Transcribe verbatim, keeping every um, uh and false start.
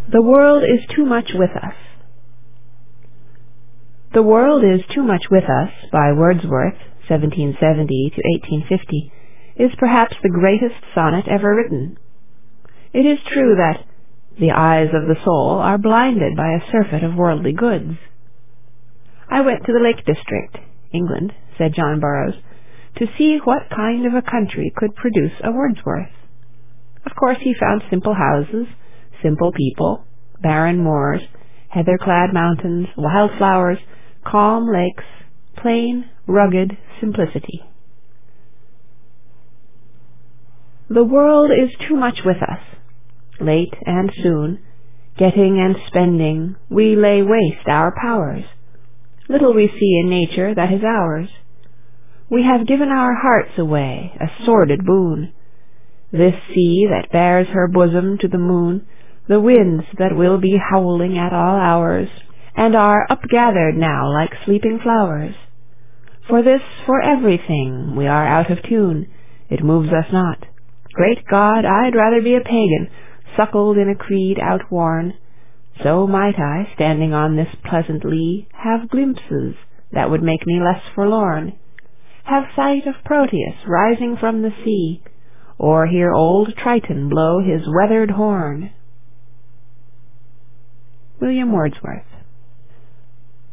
The world is too much with us. The World is Too Much With Us, by Wordsworth, seventeen seventy to eighteen fifty, is perhaps the greatest sonnet ever written. It is true that the eyes of the soul are blinded by a surfeit of worldly goods. I went to the Lake District, England, said John Burroughs, to see what kind of a country could produce a Wordsworth. Of course he found simple houses, simple people, barren moors, heather-clad mountains, wild flowers, calm lakes, plain, rugged simplicity. The world is too much with us. Late and soon, getting and spending, we lay waste our powers. Little we see in nature that is ours. We have given our hearts away, a sordid boon. This sea that bears her bosom to the moon, the winds that will be howling at all hours, and are upgathered now like sleeping flowers. For this, for everything, we are out of tune. It moves us not. Great God, I'd rather be a pagan, suckled in a creed outworn. So might I, standing on this pleasant lea, have glimpses that would make me less forlorn. Have sight of Proteus rising from the sea, or hear old Triton blow his weathered horn. William Wordsworth.